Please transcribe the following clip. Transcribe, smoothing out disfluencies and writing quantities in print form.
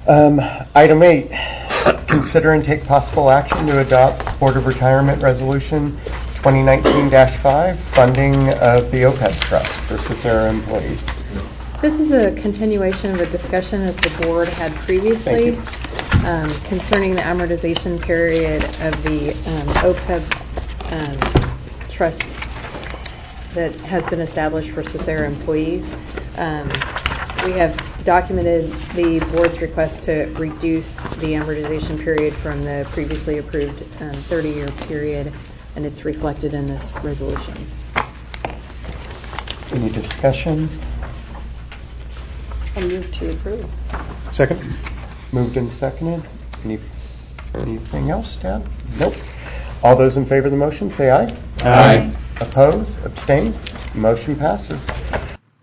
Item 8, consider and take possible action to adopt Board of Retirement Resolution 2019-5, funding of the OPEB trust for Cicera employees. This is a continuation of a discussion that the board had previously concerning the amortization period of the OPEB trust that has been established for Cicera employees. We have documented the board's request to reduce the amortization period from the previously approved 30-year period, and it's reflected in this resolution. Any discussion? I move to approve. Second. Moved and seconded. Anything else, Deb? Nope. All those in favor of the motion say aye. Aye. Oppose? Abstain? Motion passes.